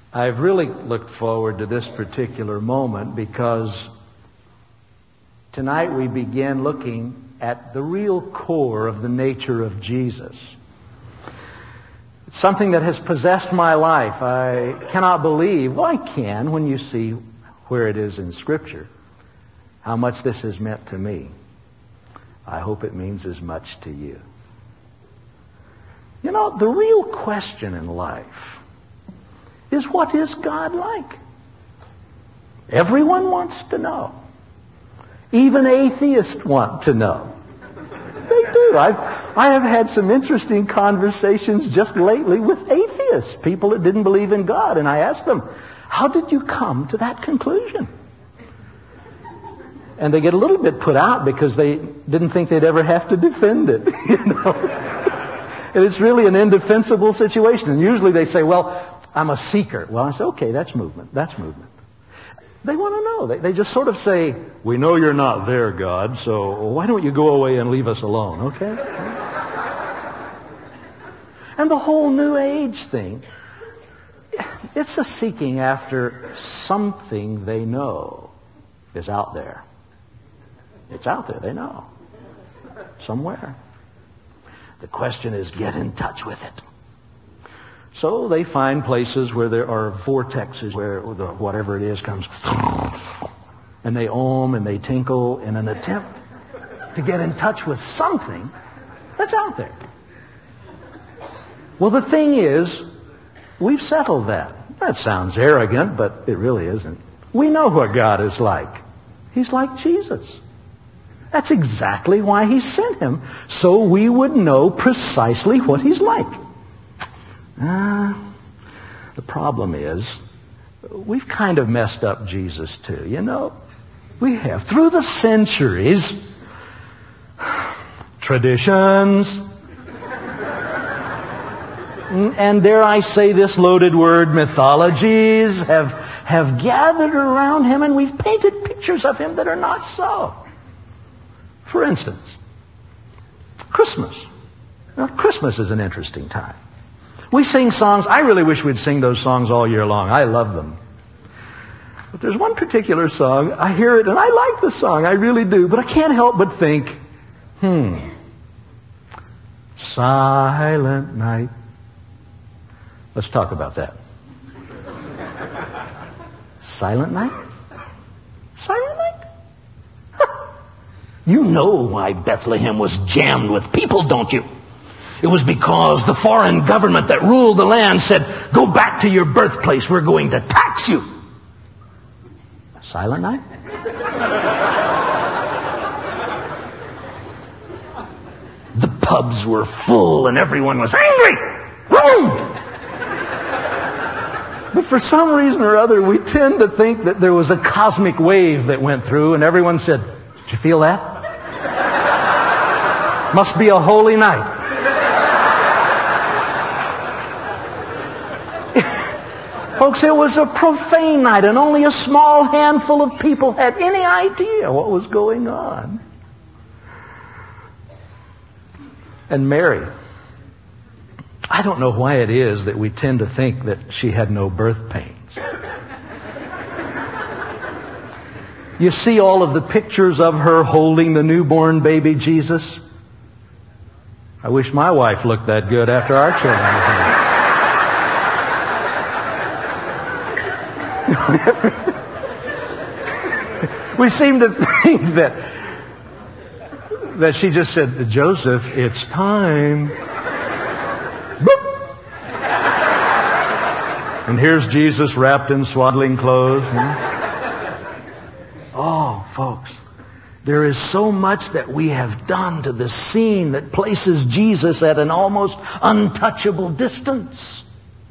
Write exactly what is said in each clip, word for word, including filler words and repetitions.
I've really looked forward to this particular moment because tonight we begin looking at the real core of the nature of Jesus. It's something that has possessed my life. I cannot believe, well, I can when you see where it is in Scripture, how much this has meant to me. I hope it means as much to you. You know, the real question in life is, what is God like? Everyone wants to know. Even atheists want to know. They do. I've, I have had some interesting conversations just lately with atheists, people that didn't believe in God. And I asked them, how did you come to that conclusion? And they get a little bit put out because they didn't think they'd ever have to defend it. You know? And it's really an indefensible situation. And usually they say, well, I'm a seeker. Well, I say, okay, that's movement. That's movement. They want to know. They, they just sort of say, we know you're not there, God, so why don't you go away and leave us alone, okay? And the whole New Age thing, it's a seeking after something they know is out there. It's out there, they know. Somewhere. The question is, get in touch with it. So they find places where there are vortexes where the, whatever it is comes, and they ohm and they tinkle in an attempt to get in touch with something that's out there. Well, the thing is, we've settled that. That sounds arrogant, but it really isn't. We know what God is like. He's like Jesus. That's exactly why He sent Him, so we would know precisely what He's like. Uh, the problem is, we've kind of messed up Jesus too, you know. We have. Through the centuries, traditions, and dare I say this loaded word, mythologies, have, have gathered around Him, and we've painted pictures of Him that are not so. For instance, Christmas. Now, Christmas is an interesting time. We sing songs. I really wish we'd sing those songs all year long. I love them. But there's one particular song, I hear it and I like the song, I really do, but I can't help but think, hmm, Silent Night. Let's talk about that. Silent Night? Silent Night? You know why Bethlehem was jammed with people, don't you? It was because the foreign government that ruled the land said, go back to your birthplace, we're going to tax you. Silent Night? The pubs were full and everyone was angry. Rome! But for some reason or other, we tend to think that there was a cosmic wave that went through and everyone said, did you feel that? Must be a holy night. Folks, it was a profane night and only a small handful of people had any idea what was going on. And Mary, I don't know why it is that we tend to think that she had no birth pains. You see all of the pictures of her holding the newborn baby Jesus? I wish my wife looked that good after our children were born. We seem to think that that she just said, Joseph, it's time. Boop. And here's Jesus wrapped in swaddling clothes. Oh, folks, there is so much that we have done to the scene that places Jesus at an almost untouchable distance.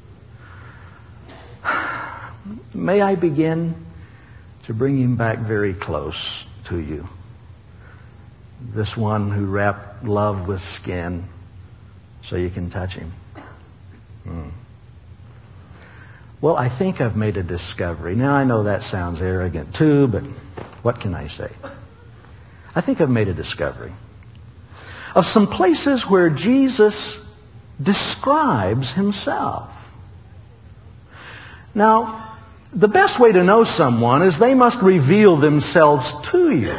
May I begin to bring Him back very close to you. This one who wrapped love with skin so you can touch Him. Hmm. Well, I think I've made a discovery. Now, I know that sounds arrogant too, but what can I say? I think I've made a discovery of some places where Jesus describes Himself. Now, the best way to know someone is they must reveal themselves to you.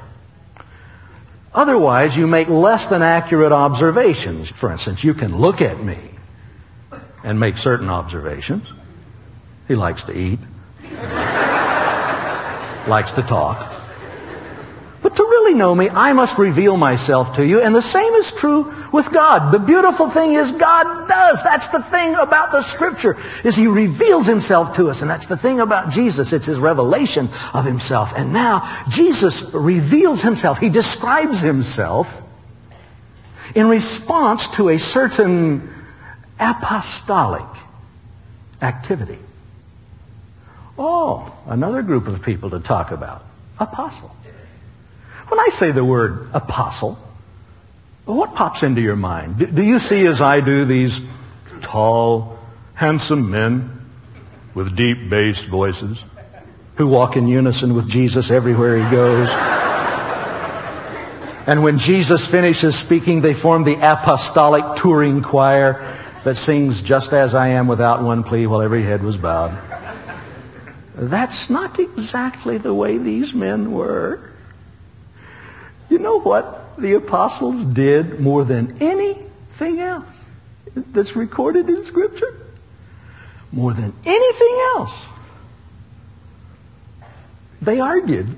Otherwise, you make less than accurate observations. For instance, you can look at me and make certain observations. He likes to eat, likes to talk. But to really know me, I must reveal myself to you. And the same is true with God. The beautiful thing is God does. That's the thing about the Scripture, is He reveals Himself to us. And that's the thing about Jesus. It's His revelation of Himself. And now Jesus reveals Himself. He describes Himself in response to a certain apostolic activity. Oh, another group of people to talk about. Apostles. When I say the word apostle, what pops into your mind? Do, do you see, as I do, these tall, handsome men with deep bass voices who walk in unison with Jesus everywhere He goes? And when Jesus finishes speaking, they form the apostolic touring choir that sings "Just as I am" without one plea while every head was bowed. That's not exactly the way these men were. You know what the apostles did more than anything else that's recorded in Scripture? More than anything else, they argued.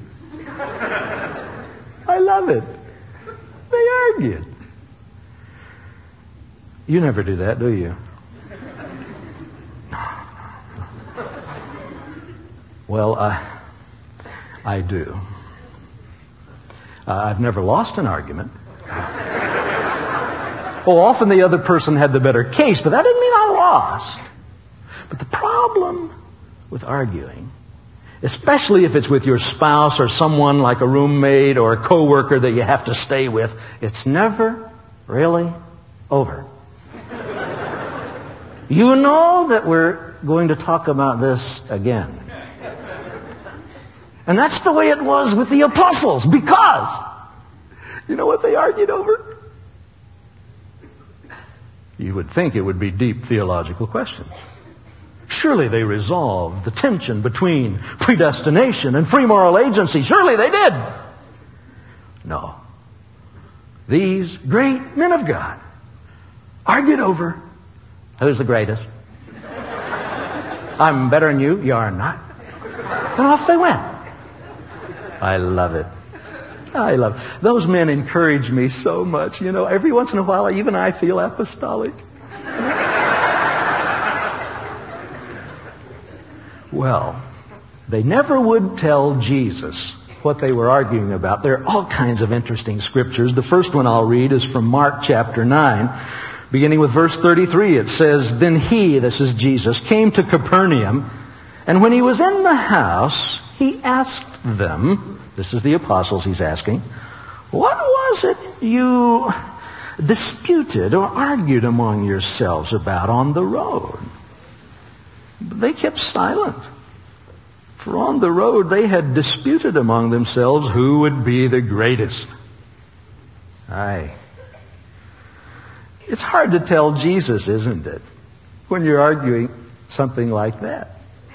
I love it. They argued. You never do that, do you? Well, I, I do. Uh, I've never lost an argument. Oh, often the other person had the better case, but that didn't mean I lost. But the problem with arguing, especially if it's with your spouse or someone like a roommate or a coworker that you have to stay with, it's never really over. You know that we're going to talk about this again. And that's the way it was with the apostles, because you know what they argued over? You would think it would be deep theological questions. Surely they resolved the tension between predestination and free moral agency. Surely they did. No. These great men of God argued over who's the greatest. I'm better than you. You are not. And off they went. I love it. I love it. Those men encourage me so much. You know, every once in a while, even I feel apostolic. Well, they never would tell Jesus what they were arguing about. There are all kinds of interesting scriptures. The first one I'll read is from Mark chapter nine, beginning with verse thirty-three. It says, "Then he," this is Jesus, "came to Capernaum, and when he was in the house, he asked them," this is the apostles he's asking, "What was it you disputed or argued among yourselves about on the road?" But they kept silent. For on the road they had disputed among themselves who would be the greatest. Aye. It's hard to tell Jesus, isn't it, when you're arguing something like that.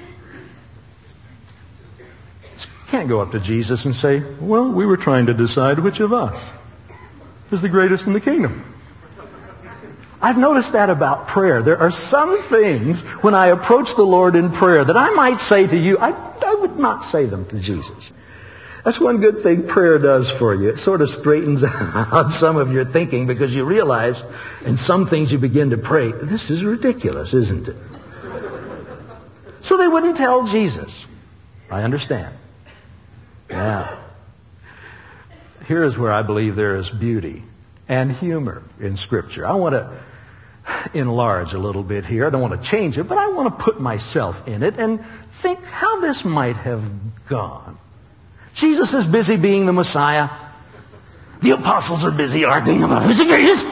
You can't go up to Jesus and say, "Well, we were trying to decide which of us is the greatest in the kingdom." I've noticed that about prayer. There are some things when I approach the Lord in prayer that I might say to you, I, I would not say them to Jesus. That's one good thing prayer does for you. It sort of straightens out some of your thinking, because you realize in some things you begin to pray, this is ridiculous, isn't it? So they wouldn't tell Jesus. I understand. Yeah. Here is where I believe there is beauty and humor in Scripture. I want to enlarge a little bit here. I don't want to change it, but I want to put myself in it and think how this might have gone. Jesus is busy being the Messiah. The apostles are busy arguing about who's the greatest.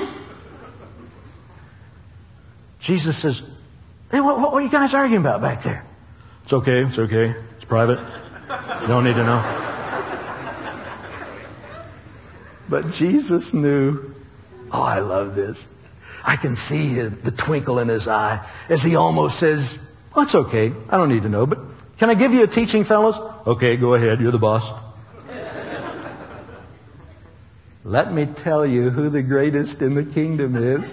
Jesus says, "Hey, what, what are you guys arguing about back there?" "It's okay, it's okay. It's private. You don't need to know." But Jesus knew. Oh, I love this. I can see him, the twinkle in his eye, as he almost says, Well, it's okay. I don't need to know, but can I give you a teaching, fellows? Okay, go ahead. You're the boss. Let me tell you who the greatest in the kingdom is.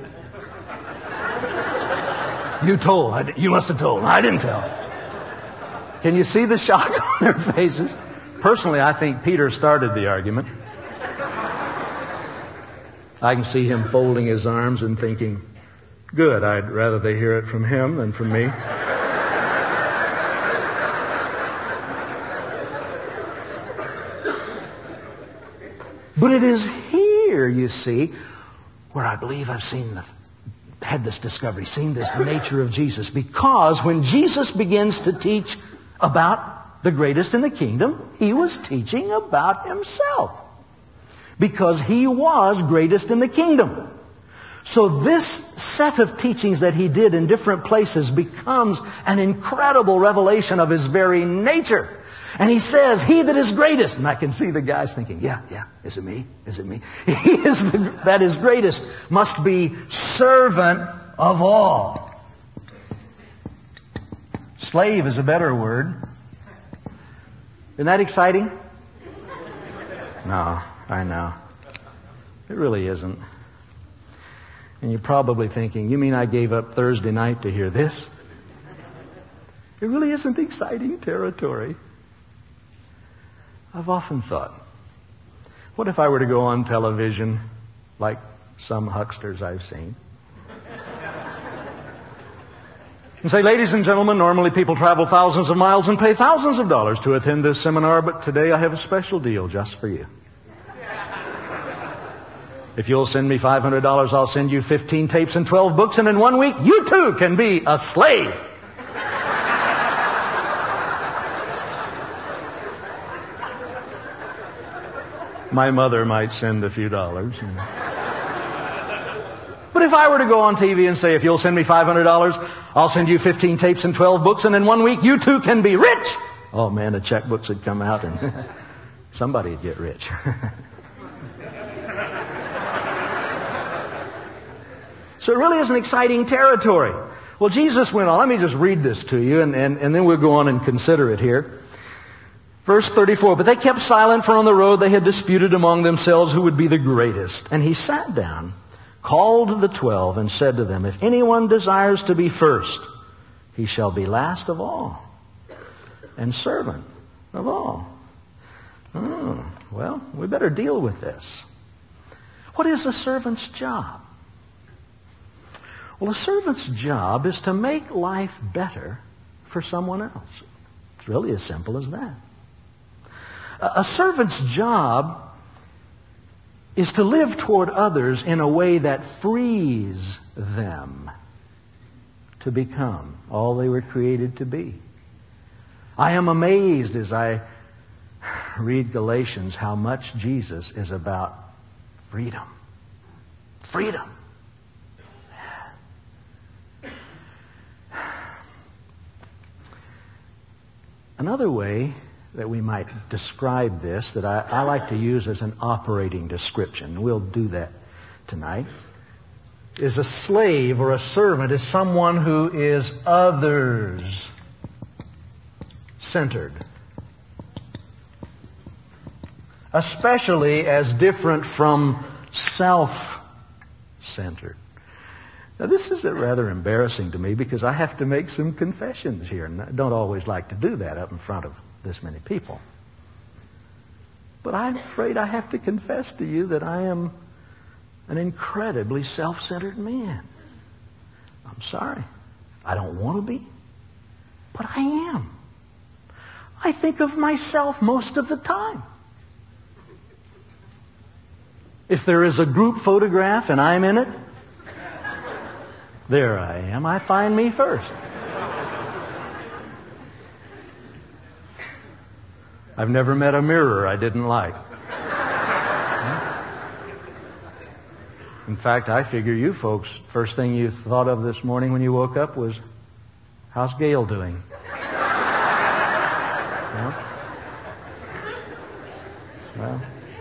You told. I, you must have told. I didn't tell. Can you see the shock on their faces? Personally, I think Peter started the argument. I can see him folding his arms and thinking, good, I'd rather they hear it from him than from me. But it is here, you see, where I believe I've seen the, had this discovery, seen this nature of Jesus. Because when Jesus begins to teach about the greatest in the kingdom, he was teaching about himself. Because he was greatest in the kingdom. So this set of teachings that he did in different places becomes an incredible revelation of his very nature. And he says, he that is greatest, and I can see the guys thinking, yeah, yeah, is it me? Is it me? He is the, that is greatest must be servant of all. Slave is a better word. Isn't that exciting? No, I know. It really isn't. And you're probably thinking, you mean I gave up Thursday night to hear this? It really isn't exciting territory. I've often thought, what if I were to go on television like some hucksters I've seen and say, ladies and gentlemen, normally people travel thousands of miles and pay thousands of dollars to attend this seminar, but today I have a special deal just for you. If you'll send me five hundred dollars, I'll send you fifteen tapes and twelve books, and in one week, you too can be a slave. My mother might send a few dollars. But if I were to go on T V and say, if you'll send me five hundred dollars, I'll send you fifteen tapes and twelve books, and in one week, you too can be rich. Oh man, the checkbooks would come out and somebody would get rich. So it really is an exciting territory. Well, Jesus went on. Let me just read this to you, and, and, and then we'll go on and consider it here. Verse thirty-four, but they kept silent, for on the road they had disputed among themselves who would be the greatest. And he sat down, called the twelve, and said to them, if anyone desires to be first, he shall be last of all, and servant of all. Oh, well, we better deal with this. What is a servant's job? Well, a servant's job is to make life better for someone else. It's really as simple as that. A servant's job is to live toward others in a way that frees them to become all they were created to be. I am amazed as I read Galatians how much Jesus is about freedom. Freedom. Another way that we might describe this, that I, I like to use as an operating description, we'll do that tonight, is a slave or a servant is someone who is others-centered. Especially as different from self-centered. Now, this is rather embarrassing to me because I have to make some confessions here, and I don't always like to do that up in front of this many people. But I'm afraid I have to confess to you that I am an incredibly self-centered man. I'm sorry. I don't want to be, but I am. I think of myself most of the time. If there is a group photograph and I'm in it, there I am. I find me first. I've never met a mirror I didn't like. In fact, I figure you folks, first thing you thought of this morning when you woke up was, how's Gail doing? Well, well.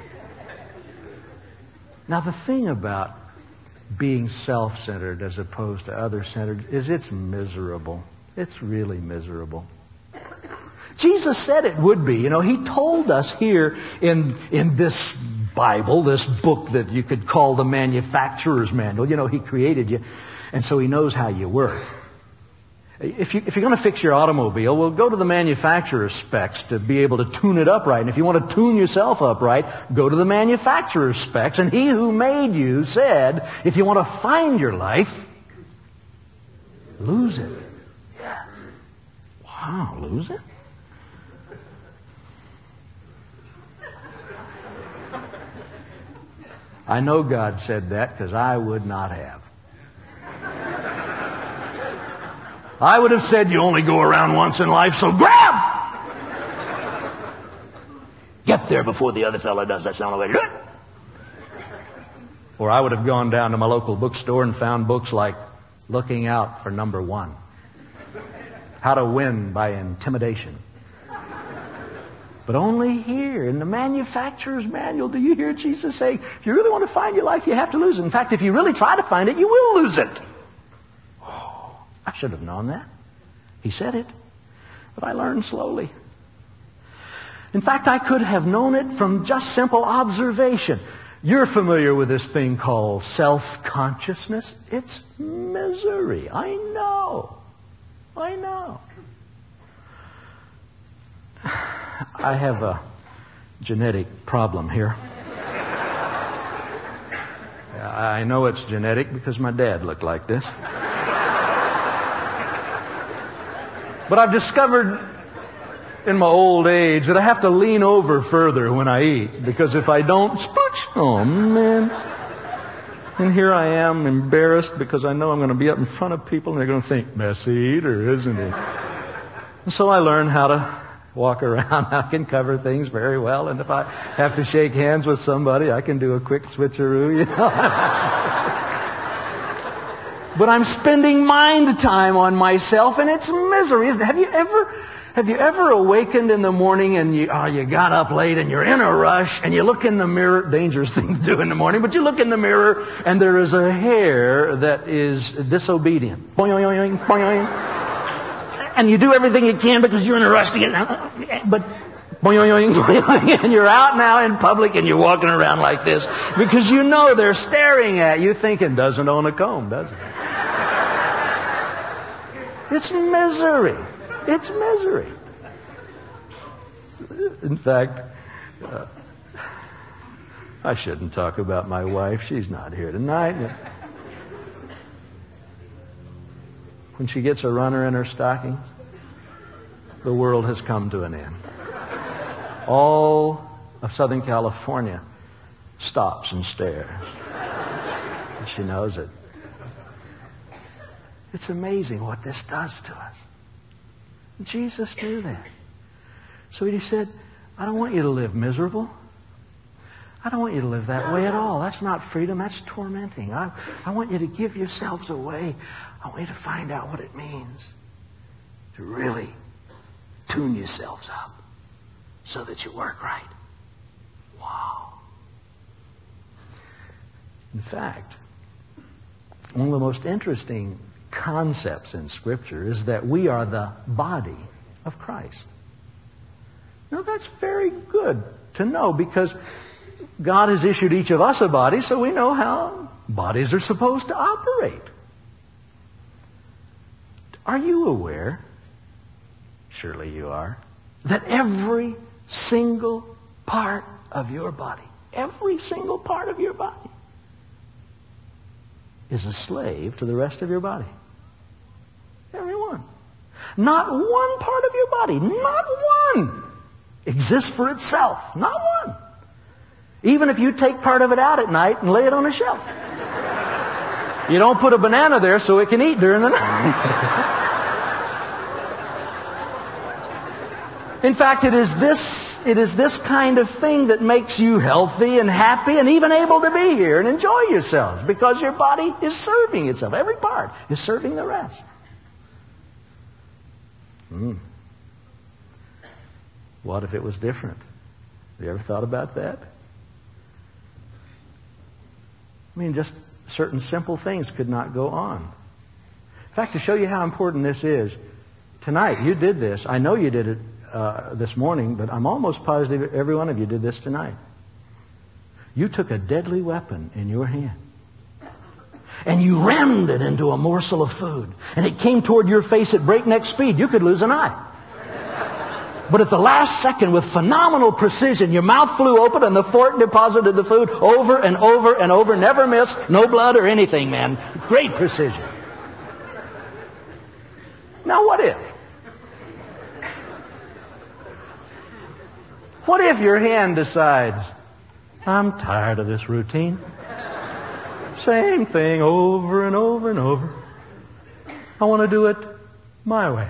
Now the thing about being self-centered as opposed to other-centered is it's miserable. It's really miserable. Jesus said it would be. You know, He told us here in, in this Bible, this book that you could call the manufacturer's manual. You know, He created you, and so He knows how you work. If, you, if you're going to fix your automobile, well, go to the manufacturer's specs to be able to tune it up right. And if you want to tune yourself up right, go to the manufacturer's specs. And He who made you said, if you want to find your life, lose it. Yeah. Wow, lose it? I know God said that because I would not have. I would have said you only go around once in life, so grab! Get there before the other fellow does. That's the only way to do it. Or I would have gone down to my local bookstore and found books like Looking Out for Number One. How to Win by Intimidation. But only here in the manufacturer's manual do you hear Jesus say, if you really want to find your life, you have to lose it. In fact, if you really try to find it, you will lose it. I should have known that. He said it. But I learned slowly. In fact, I could have known it from just simple observation. You're familiar with this thing called self-consciousness. It's misery. I know. I know. I have a genetic problem here. I know it's genetic because my dad looked like this. But I've discovered in my old age that I have to lean over further when I eat, because if I don't, sploosh, oh man. And here I am embarrassed because I know I'm going to be up in front of people and they're going to think, messy eater, isn't he? And so I learned how to walk around. I can cover things very well. And if I have to shake hands with somebody, I can do a quick switcheroo, you know. But I'm spending mind time on myself, and it's misery, isn't it? Have you ever, have you ever awakened in the morning and you, oh, you got up late and you're in a rush and you look in the mirror, dangerous thing to do in the morning, but you look in the mirror and there is a hair that is disobedient. Boing, boing, boing, boing. And you do everything you can because you're in a rush to get out. But boing, boing, boing, and you're out now in public and you're walking around like this because you know they're staring at you thinking, doesn't own a comb, does it? It's misery. It's misery. In fact, uh, I shouldn't talk about my wife. She's not here tonight. When she gets a runner in her stockings, the world has come to an end. All of Southern California stops and stares. And she knows it. It's amazing what this does to us. Jesus knew that. So He said, I don't want you to live miserable. I don't want you to live that way at all. That's not freedom. That's tormenting. I, I want you to give yourselves away. I want you to find out what it means to really tune yourselves up so that you work right. Wow. In fact, one of the most interesting concepts in Scripture is that we are the body of Christ. Now that's very good to know because God has issued each of us a body, so we know how bodies are supposed to operate. Are you aware, surely you are, that every single part of your body, every single part of your body is a slave to the rest of your body? Everyone. Not one part of your body, not one, exists for itself. Not one. Even if you take part of it out at night and lay it on a shelf. You don't put a banana there so it can eat during the night. In fact, it is this, it is this kind of thing that makes you healthy and happy and even able to be here and enjoy yourselves, because your body is serving itself. Every part is serving the rest. Hmm. What if it was different? Have you ever thought about that? I mean, just certain simple things could not go on. In fact, to show you how important this is, Tonight, you did this. I know you did it uh, this morning, but I'm almost positive every one of you did this tonight. You took a deadly weapon in your hand, and you rammed it into a morsel of food, and it came toward your face at breakneck speed. You could lose an eye. But at the last second, with phenomenal precision, your mouth flew open and the fork deposited the food over and over and over. Never missed, no blood or anything, man. Great precision. Now what if? What if your hand decides, I'm tired of this routine. Same thing over and over and over. I want to do it my way.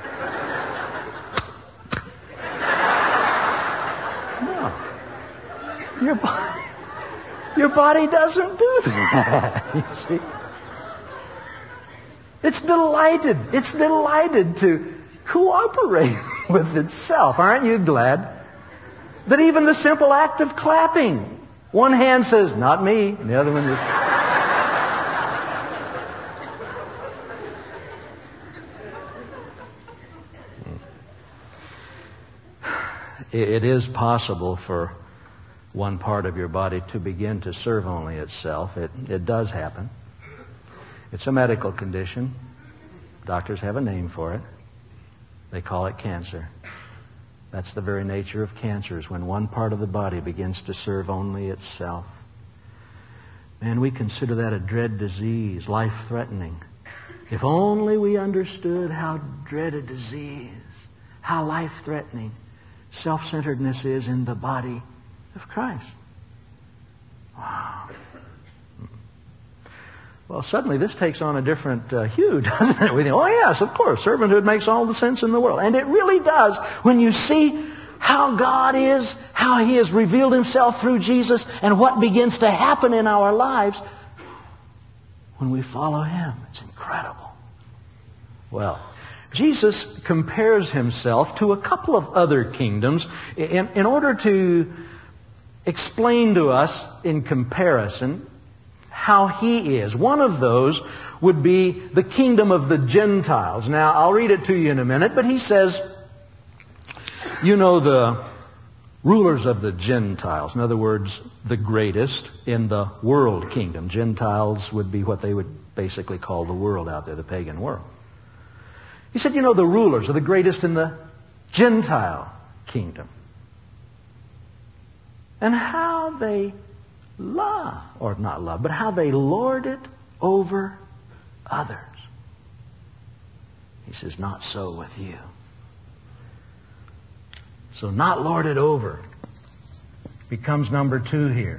No. Your body, your body doesn't do that. You see? It's delighted. It's delighted to cooperate with itself. Aren't you glad that even the simple act of clapping, one hand says, not me, and the other one just... It is possible for one part of your body to begin to serve only itself. It, it does happen. It's a medical condition. Doctors have a name for it. They call it cancer. That's the very nature of cancer, is when one part of the body begins to serve only itself. Man, we consider that a dread disease, life-threatening. If only we understood how dread a disease, how life-threatening self-centeredness is in the body of Christ. Wow. Well, suddenly this takes on a different uh, hue, doesn't it? We think, oh yes, of course, servanthood makes all the sense in the world. And it really does when you see how God is, how He has revealed Himself through Jesus, and what begins to happen in our lives when we follow Him. It's incredible. Well, Jesus compares Himself to a couple of other kingdoms in, in order to explain to us in comparison how He is. One of those would be the kingdom of the Gentiles. Now, I'll read it to you in a minute, but He says, you know the rulers of the Gentiles. In other words, the greatest in the world kingdom. Gentiles would be what they would basically call the world out there, the pagan world. He said, you know the rulers are the greatest in the Gentile kingdom. And how they love, or not love, but how they lord it over others. He says, not so with you. So not lord it over becomes number two here.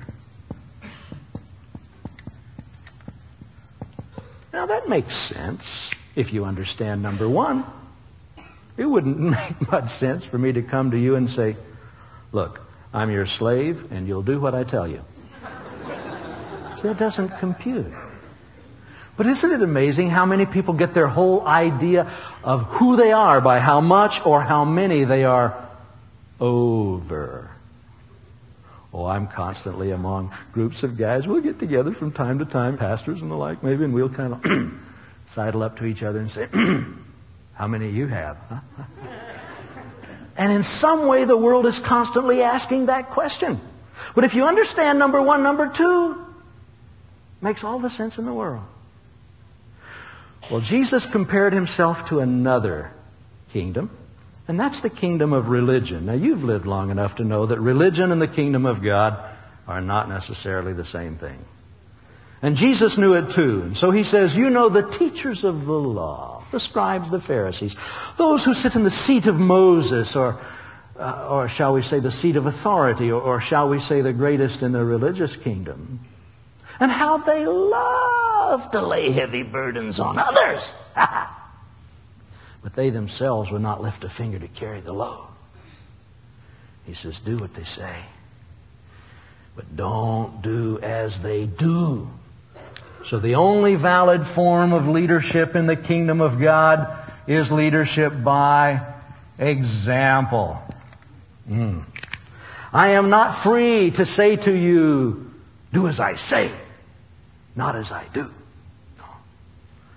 Now that makes sense if you understand number one. It wouldn't make much sense for me to come to you and say, look, I'm your slave and you'll do what I tell you. So that doesn't compute. But isn't it amazing how many people get their whole idea of who they are by how much or how many they are over? Oh, I'm constantly among groups of guys. We'll get together from time to time, pastors and the like maybe, and we'll kind of sidle up to each other and say, how many you have? Huh? And in some way the world is constantly asking that question. But if you understand number one, number two, makes all the sense in the world. Well, Jesus compared Himself to another kingdom, and that's the kingdom of religion. Now, you've lived long enough to know that religion and the kingdom of God are not necessarily the same thing. And Jesus knew it too. And so He says, you know the teachers of the law, the scribes, the Pharisees, those who sit in the seat of Moses, or uh, or shall we say the seat of authority, or, or shall we say the greatest in the religious kingdom. And how they love to lay heavy burdens on others. But they themselves will not lift a finger to carry the load. He says, do what they say. But don't do as they do. So the only valid form of leadership in the kingdom of God is leadership by example. Mm. I am not free to say to you, do as I say, not as I do. No.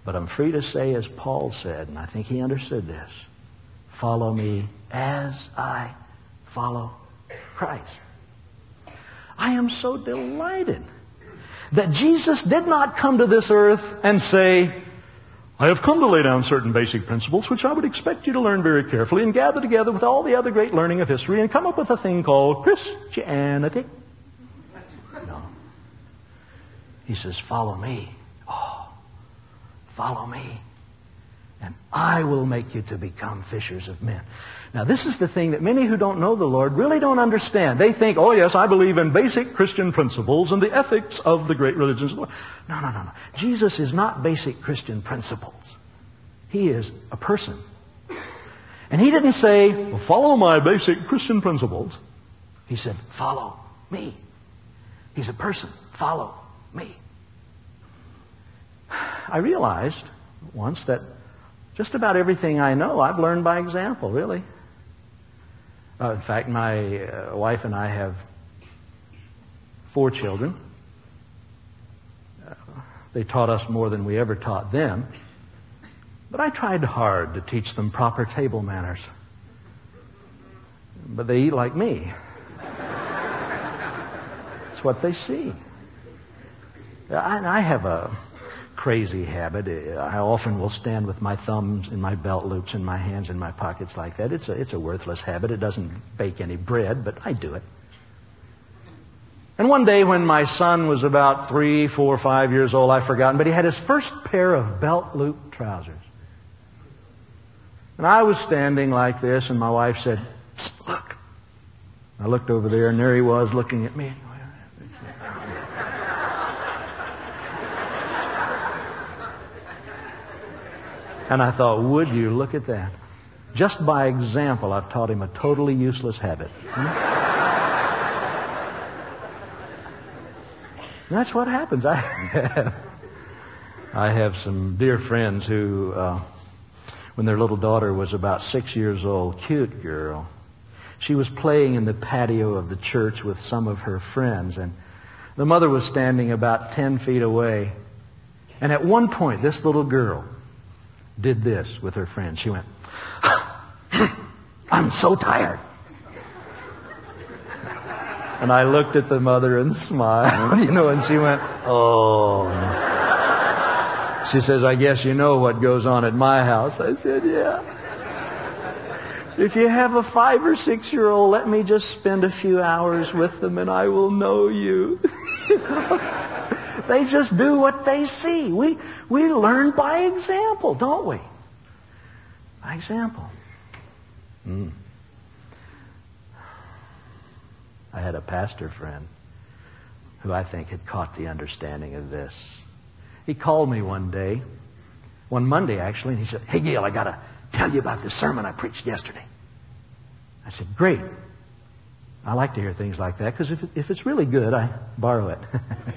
But I'm free to say, as Paul said, and I think he understood this, follow me as I follow Christ. I am so delighted that Jesus did not come to this earth and say, I have come to lay down certain basic principles which I would expect you to learn very carefully and gather together with all the other great learning of history and come up with a thing called Christianity. No. He says, follow me. Oh, follow me. And I will make you to become fishers of men. Now, this is the thing that many who don't know the Lord really don't understand. They think, oh, yes, I believe in basic Christian principles and the ethics of the great religions of the world. No, no, no, no. Jesus is not basic Christian principles. He is a person. And he didn't say, well, follow my basic Christian principles. He said, follow me. He's a person. Follow me. I realized once that just about everything I know, I've learned by example, really. Uh, in fact, my uh, wife and I have four children. Uh, they taught us more than we ever taught them. But I tried hard to teach them proper table manners. But they eat like me. It's what they see. I, I have a crazy habit. I often will stand with my thumbs in my belt loops and my hands in my pockets like that. It's a, it's a worthless habit. It doesn't bake any bread, but I do it. And one day when my son was about three, four, five years old, I've forgotten, but he had his first pair of belt loop trousers. And I was standing like this, and my wife said, look. I looked over there, and there he was looking at me. And I thought, would you look at that? Just by example, I've taught him a totally useless habit. Hmm? That's what happens. I have, I have some dear friends who, uh, when their little daughter was about six years old, cute girl, she was playing in the patio of the church with some of her friends, and the mother was standing about ten feet away. And at one point, this little girl did this with her friend. She went, I'm so tired. And I looked at the mother and smiled, you know, and she went, oh. She says, I guess you know what goes on at my house. I said, yeah. If you have a five or six year old, let me just spend a few hours with them and I will know you. They just do what they see. We we learn by example, don't we? By example. Mm. I had a pastor friend who I think had caught the understanding of this. He called me one day, one Monday actually, and he said, hey Gail, I got to tell you about this sermon I preached yesterday. I said, great. I like to hear things like that because if, it, if it's really good, I borrow it.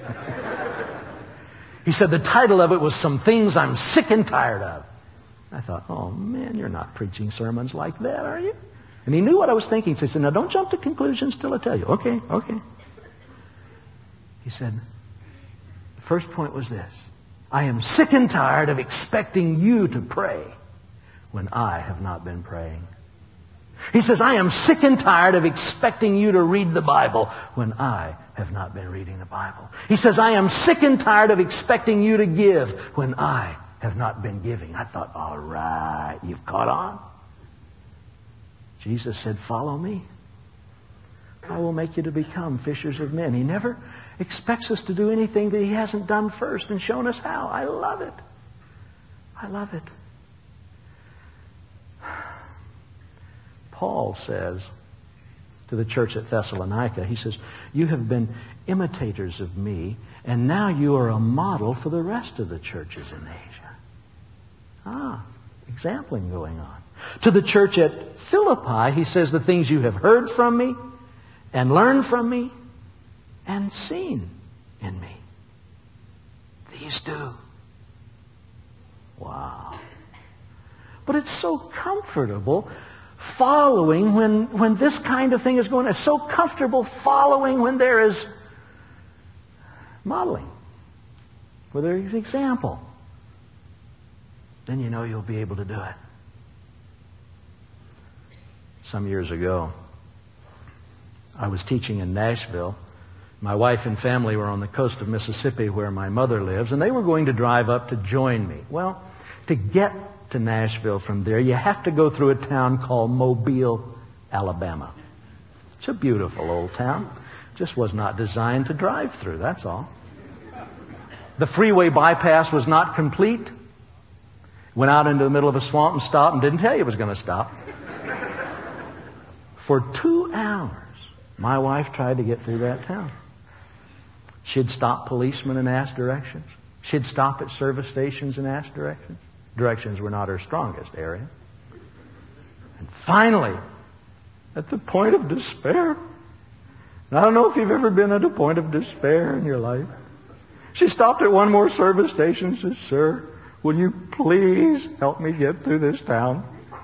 He said the title of it was Some Things I'm Sick and Tired of. I thought, oh man, you're not preaching sermons like that, are you? And he knew what I was thinking. So he said, now don't jump to conclusions till I tell you. Okay, okay. He said, the first point was this. I am sick and tired of expecting you to pray when I have not been praying. He says, I am sick and tired of expecting you to read the Bible when I have not been reading the Bible. He says, I am sick and tired of expecting you to give when I have not been giving. I thought, all right, you've caught on. Jesus said, follow me. I will make you to become fishers of men. He never expects us to do anything that he hasn't done first and shown us how. I love it. I love it. Paul says to the church at Thessalonica, he says, you have been imitators of me, and now you are a model for the rest of the churches in Asia. Ah, exampling going on. To the church at Philippi, he says, the things you have heard from me and learned from me and seen in me, these do. Wow. But it's so comfortable following when, when this kind of thing is going on. It's so comfortable following when there is modeling, where there is example. then you know you'll be able to do it. Some years ago, I was teaching in Nashville. My wife and family were on the coast of Mississippi where my mother lives, and they were going to drive up to join me. Well, to get to Nashville from there, you have to go through a town called Mobile, Alabama. It's a beautiful old town. Just was not designed to drive through, that's all. The freeway bypass was not complete. Went out into the middle of a swamp and stopped and didn't tell you it was going to stop. For two hours, my wife tried to get through that town. She'd stop policemen and ask directions. She'd stop at service stations and ask directions. Directions were not her strongest area. And finally, at the point of despair, and I don't know if you've ever been at a point of despair in your life, she stopped at one more service station and said, "Sir, will you please help me get through this town?"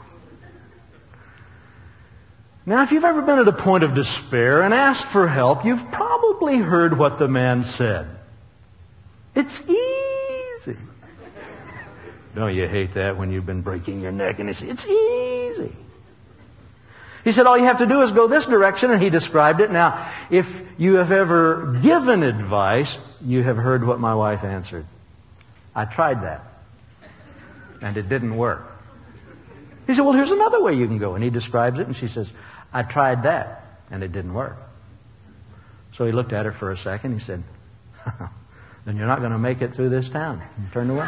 Now, if you've ever been at a point of despair and asked for help, you've probably heard what the man said. "It's easy." Don't you hate that when you've been breaking your neck and he says, "It's easy." He said, "All you have to do is go this direction," and he described it. Now, if you have ever given advice, you have heard what my wife answered. "I tried that, and it didn't work." He said, "Well, here's another way you can go." And he describes it, and she says, "I tried that, and it didn't work." So he looked at her for a second. He said, "Then you're not going to make it through this town." And turned away.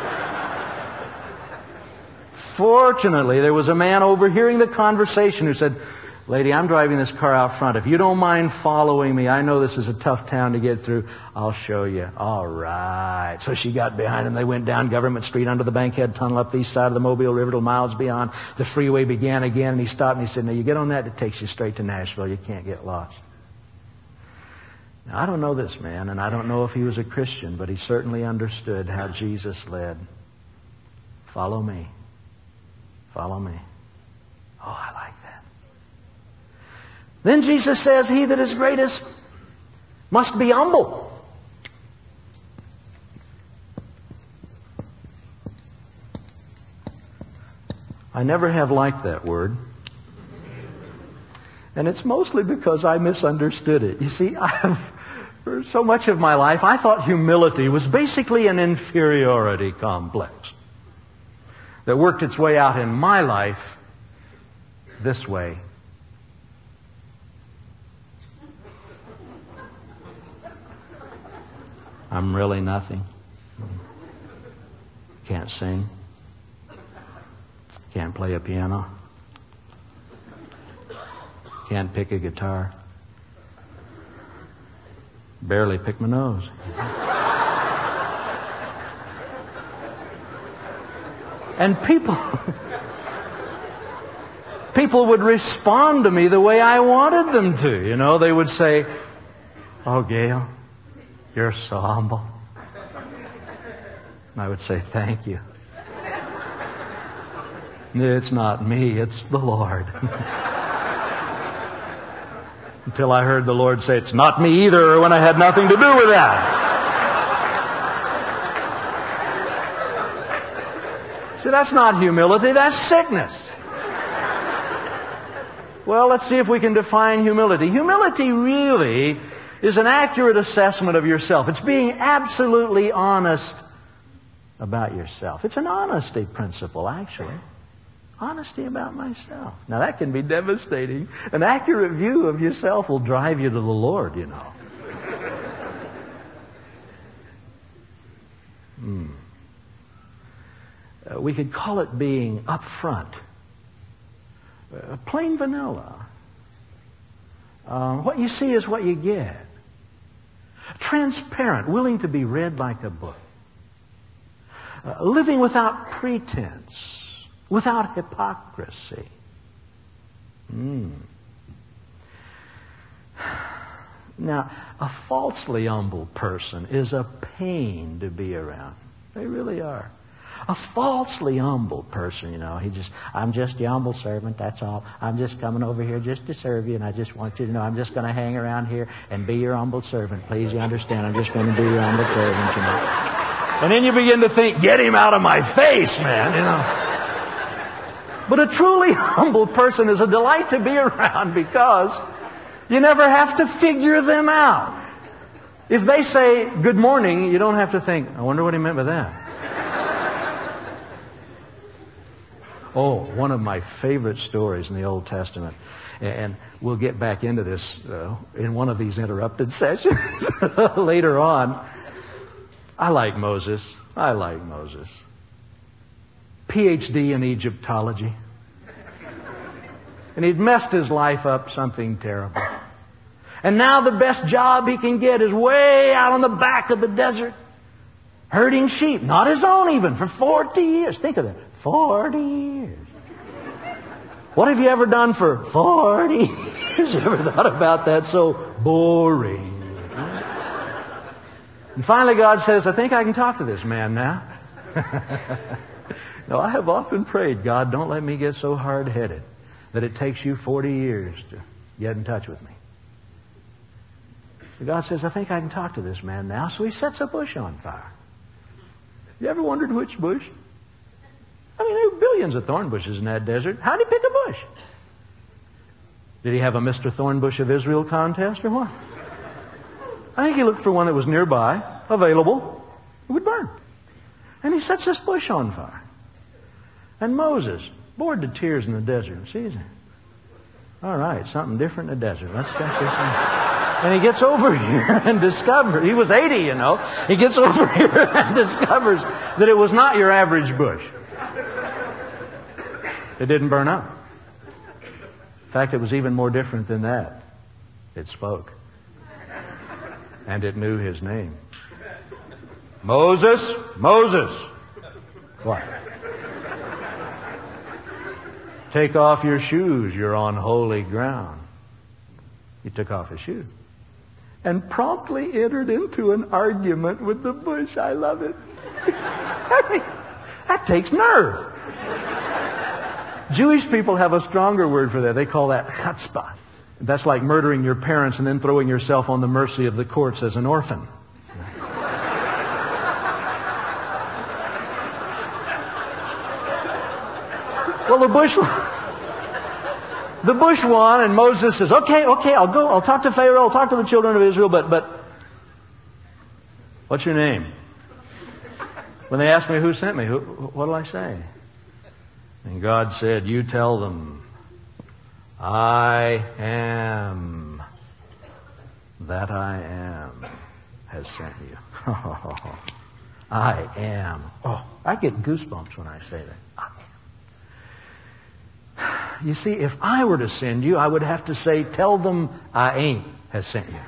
Fortunately, there was a man overhearing the conversation who said, "Lady, I'm driving this car out front. If you don't mind following me, I know this is a tough town to get through. I'll show you." All right. So she got behind him. They went down Government Street under the Bankhead Tunnel up the east side of the Mobile River till miles beyond. The freeway began again, and he stopped and he said, "Now you get on that, it takes you straight to Nashville. You can't get lost." Now, I don't know this man, and I don't know if he was a Christian, but he certainly understood how Jesus led. Follow me. Follow me. Oh, I like that. Then Jesus says, "He that is greatest must be humble." I never have liked that word. And it's mostly because I misunderstood it. You see, I have, for so much of my life, I thought humility was basically an inferiority complex that worked its way out in my life this way. I'm really nothing. Can't sing. Can't play a piano. Can't pick a guitar. Barely pick my nose. And people, people would respond to me the way I wanted them to. You know, they would say, "Oh, Gail, you're so humble." And I would say, "Thank you." It's not me, it's the Lord. Until I heard the Lord say, "It's not me either," when I had nothing to do with that. See, that's not humility, that's sickness. Well, let's see if we can define humility. Humility really is an accurate assessment of yourself. It's being absolutely honest about yourself. It's an honesty principle, actually. Honesty about myself. Now, that can be devastating. An accurate view of yourself will drive you to the Lord, you know. Hmm. Uh, we could call it being upfront. Uh, plain vanilla. Uh, what you see is what you get. Transparent, willing to be read like a book. Uh, living without pretense, without hypocrisy. Mm. Now, a falsely humble person is a pain to be around. They really are. A falsely humble person, you know, he just, "I'm just your humble servant, that's all. I'm just coming over here just to serve you, and I just want you to know I'm just going to hang around here and be your humble servant. Please, you understand, I'm just going to be your humble servant, you know." And then you begin to think, get him out of my face, man, you know. But a truly humble person is a delight to be around because you never have to figure them out. If they say good morning, you don't have to think, I wonder what he meant by that. Oh, one of my favorite stories in the Old Testament, and we'll get back into this uh, in one of these interrupted sessions later on. I like Moses. I like Moses. P H D in Egyptology. And he'd messed his life up something terrible. And now the best job he can get is way out on the back of the desert, herding sheep, not his own even, for forty years. Think of that. forty years. What have you ever done for forty years? You ever thought about that? So boring. And finally God says, I think I can talk to this man now. Now, I have often prayed, God, don't let me get so hard-headed that it takes you forty years to get in touch with me. So God says, I think I can talk to this man now. So he sets a bush on fire. You ever wondered which bush? I mean, there were billions of thorn bushes in that desert. How did he pick a bush? Did he have a Mister Thornbush of Israel contest or what? I think he looked for one that was nearby, available, it would burn. And he sets this bush on fire. And Moses, bored to tears in the desert, sees it. All right, something different in the desert. Let's check this out. And he gets over here and discovers, he was eighty, you know. He gets over here and discovers that it was not your average bush. It didn't burn up. In fact, it was even more different than that. It spoke. And it knew his name. Moses, Moses. What? Take off your shoes. You're on holy ground. He took off his shoe and promptly entered into an argument with the bush. I love it. I mean, that takes nerve. Jewish people have a stronger word for that. They call that chutzpah. That's like murdering your parents and then throwing yourself on the mercy of the courts as an orphan. Well, the bush, the bush won, and Moses says, okay, okay, I'll go, I'll talk to Pharaoh, I'll talk to the children of Israel, but, but, what's your name? When they ask me who sent me, who, what'll I say? And God said, you tell them, I am that I am has sent you. I am. Oh, I get goosebumps when I say that. I am. You see, if I were to send you, I would have to say, tell them I ain't has sent you.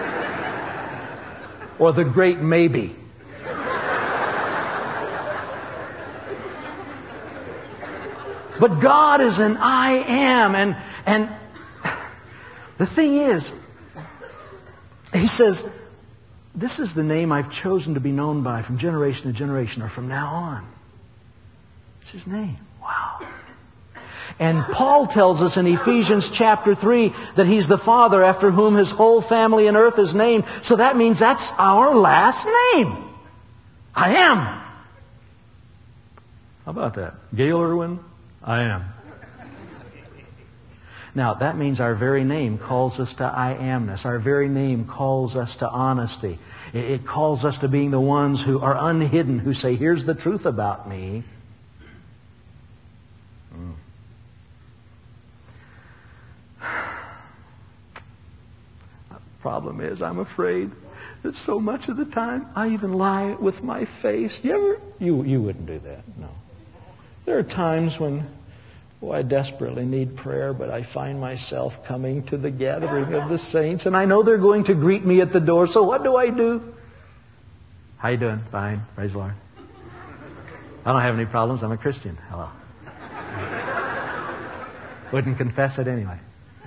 Or the great maybe. But God is an I am. And, and the thing is, he says, this is the name I've chosen to be known by from generation to generation or from now on. It's his name. Wow. And Paul tells us in Ephesians chapter three that he's the Father after whom his whole family in earth is named. So that means that's our last name. I am. How about that? Gail Irwin? I am. Now, that means our very name calls us to I amness. Our very name calls us to honesty. It calls us to being the ones who are unhidden, who say, here's the truth about me. Mm. The problem is, I'm afraid that so much of the time, I even lie with my face. You ever? You, you wouldn't do that, no. There are times when, oh, I desperately need prayer, but I find myself coming to the gathering of the saints, and I know they're going to greet me at the door, so what do I do? How you doing? Fine. Praise the Lord. I don't have any problems. I'm a Christian. Hello. Wouldn't confess it anyway.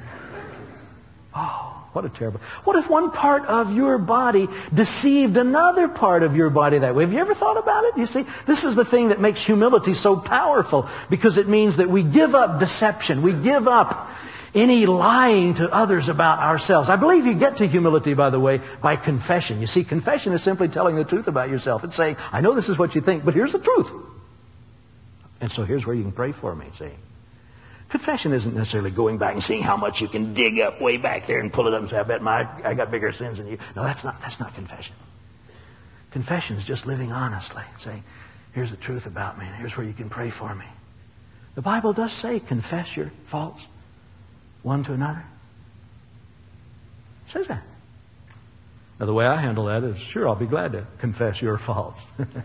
Oh, what a terrible... What if one part of your body deceived another part of your body that way? Have you ever thought about it? You see, this is the thing that makes humility so powerful, because it means that we give up deception. We give up any lying to others about ourselves. I believe you get to humility, by the way, by confession. You see, confession is simply telling the truth about yourself. It's saying, I know this is what you think, but here's the truth. And so here's where you can pray for me, see. Confession isn't necessarily going back and seeing how much you can dig up way back there and pull it up and say, I bet my, I got bigger sins than you. No, that's not, that's not confession. Confession is just living honestly, saying, here's the truth about me, and here's where you can pray for me. The Bible does say, confess your faults one to another. It says that. Now, the way I handle that is, sure, I'll be glad to confess your faults.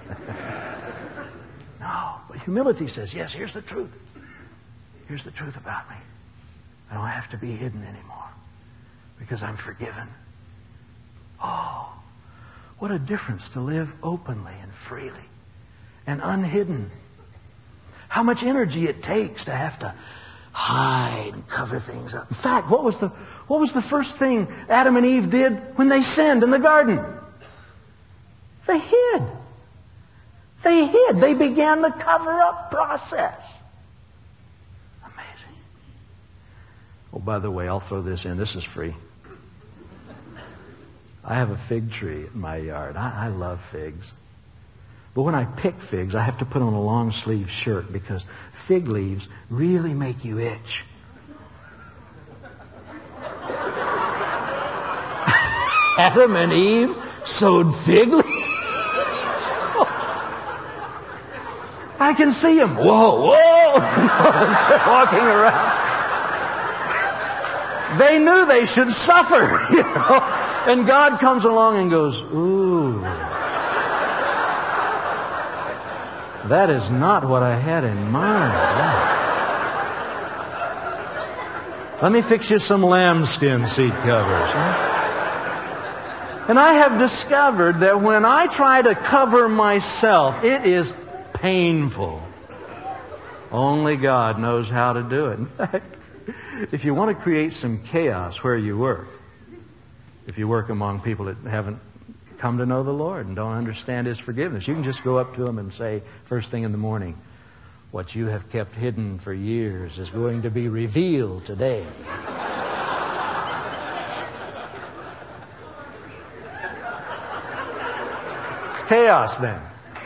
No, but humility says, yes, here's the truth. Here's the truth about me. I don't have to be hidden anymore because I'm forgiven. Oh, what a difference to live openly and freely and unhidden. How much energy it takes to have to hide and cover things up. In fact, what was the what was the first thing Adam and Eve did when they sinned in the garden? They hid. They hid. They began the cover-up process. Amazing. Oh, by the way, I'll throw this in. This is free. I have a fig tree in my yard. I, I love figs. But when I pick figs, I have to put on a long sleeve shirt because fig leaves really make you itch. Adam and Eve sowed fig leaves. I can see them. Whoa, whoa. Walking around. They knew they should suffer, you know. And God comes along and goes, ooh. That is not what I had in mind. Wow. Let me fix you some lambskin seat covers. Huh? And I have discovered that when I try to cover myself, it is painful. Only God knows how to do it. In fact, if you want to create some chaos where you work, if you work among people that haven't come to know the Lord and don't understand His forgiveness, you can just go up to them and say, first thing in the morning, what you have kept hidden for years is going to be revealed today. It's chaos then.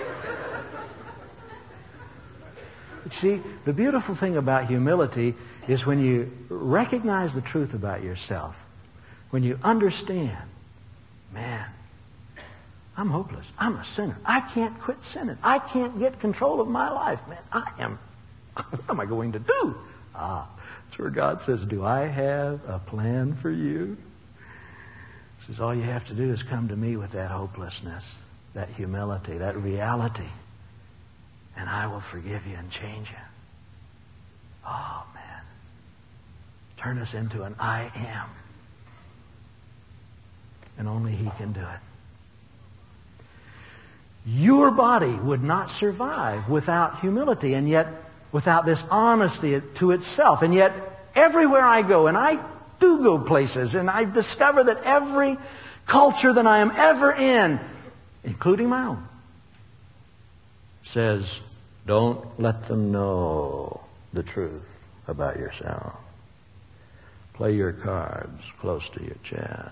But see, the beautiful thing about humility is when you recognize the truth about yourself, when you understand, man, I'm hopeless. I'm a sinner. I can't quit sinning. I can't get control of my life, man. I am, what am I going to do? Ah, that's where God says, do I have a plan for you? He says, all you have to do is come to me with that hopelessness, that humility, that reality, and I will forgive you and change you. Oh, man. Turn us into an I am. And only He can do it. Your body would not survive without humility, and yet without this honesty to itself. And yet everywhere I go, and I do go places, and I discover that every culture that I am ever in, including my own, says, don't let them know the truth about yourself. Play your cards close to your chest.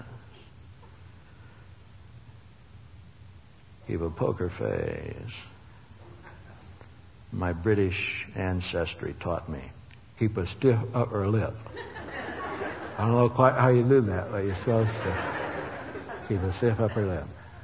Keep a poker face. My British ancestry taught me. Keep a stiff upper lip. I don't know quite how you do that, but you're supposed to keep a stiff upper lip.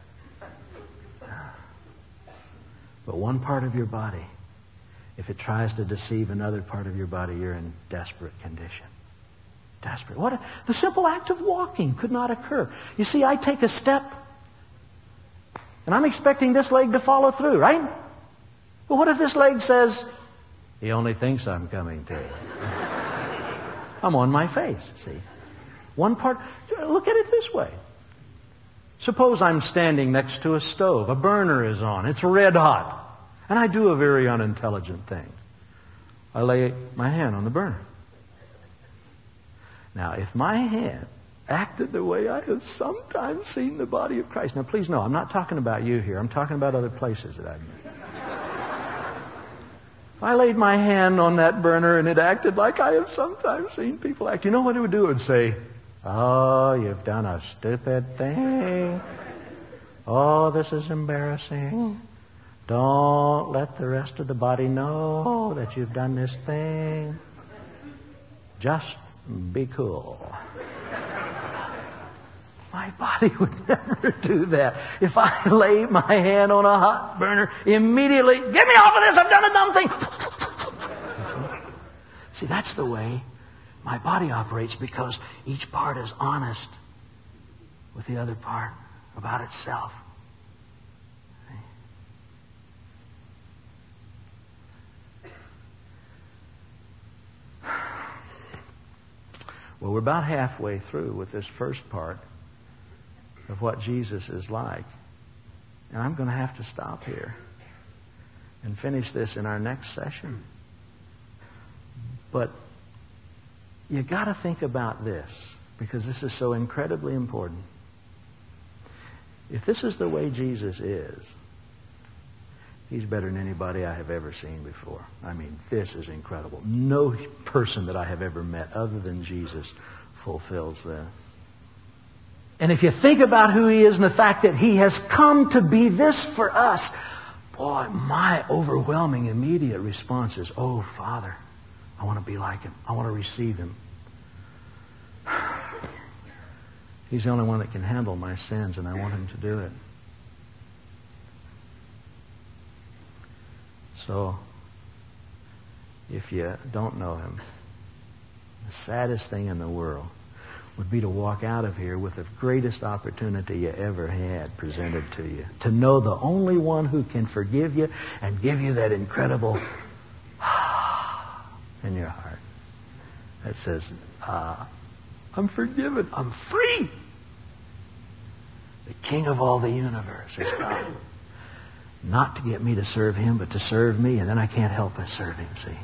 But one part of your body, if it tries to deceive another part of your body, you're in desperate condition. Desperate. What a, the simple act of walking could not occur. You see, I take a step, and I'm expecting this leg to follow through, right? But what if this leg says, he only thinks I'm coming to? I'm on my face, see? One part, look at it this way. Suppose I'm standing next to a stove. A burner is on. It's red hot. And I do a very unintelligent thing. I lay my hand on the burner. Now, if my hand acted the way I have sometimes seen the body of Christ. Now, please know, I'm not talking about you here. I'm talking about other places that I've been. If I laid my hand on that burner and it acted like I have sometimes seen people act, you know what it would do? It would say, oh, you've done a stupid thing. Oh, this is embarrassing. Don't let the rest of the body know that you've done this thing. Just be cool. My body would never do that. If I lay my hand on a hot burner, immediately, get me off of this, I've done a dumb thing. See, that's the way my body operates, because each part is honest with the other part about itself. Well, we're about halfway through with this first part of what Jesus is like. And I'm going to have to stop here and finish this in our next session. But you got to think about this, because this is so incredibly important. If this is the way Jesus is, He's better than anybody I have ever seen before. I mean, this is incredible. No person that I have ever met other than Jesus fulfills that. And if you think about who He is and the fact that He has come to be this for us, boy, my overwhelming immediate response is, oh, Father, I want to be like Him. I want to receive Him. He's the only one that can handle my sins, and I want Him to do it. So, if you don't know Him, the saddest thing in the world would be to walk out of here with the greatest opportunity you ever had presented to you. To know the only one who can forgive you and give you that incredible in your heart that says, uh, I'm forgiven. I'm free. The King of all the universe has come. Not to get me to serve Him, but to serve me, and then I can't help but serve Him, see?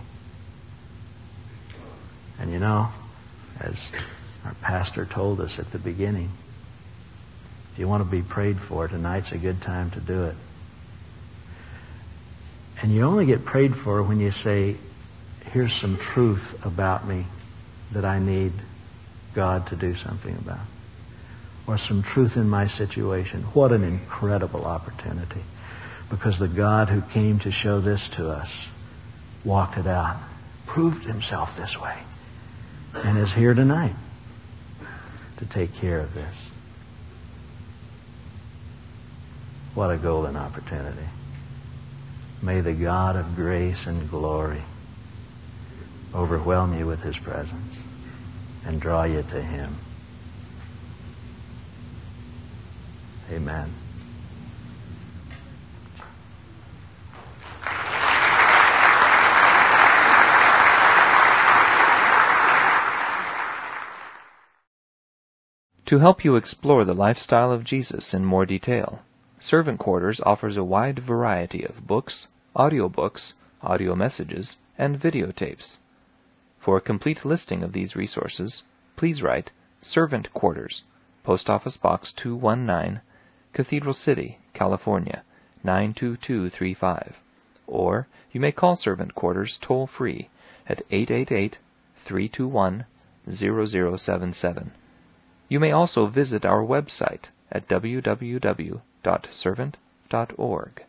And you know, as our pastor told us at the beginning, if you want to be prayed for, tonight's a good time to do it. And you only get prayed for when you say, here's some truth about me that I need God to do something about. Or some truth in my situation. What an incredible opportunity. Because the God who came to show this to us walked it out, proved Himself this way, and is here tonight to take care of this. What a golden opportunity. May the God of grace and glory overwhelm you with His presence and draw you to Him. Amen. To help you explore the lifestyle of Jesus in more detail, Servant Quarters offers a wide variety of books, audiobooks, audio messages, and videotapes. For a complete listing of these resources, please write Servant Quarters, Post Office Box two one nine, Cathedral City, California, nine two two three five. Or you may call Servant Quarters toll-free at eight eight eight, three two one, zero zero seven seven. You may also visit our website at w w w dot servant dot org.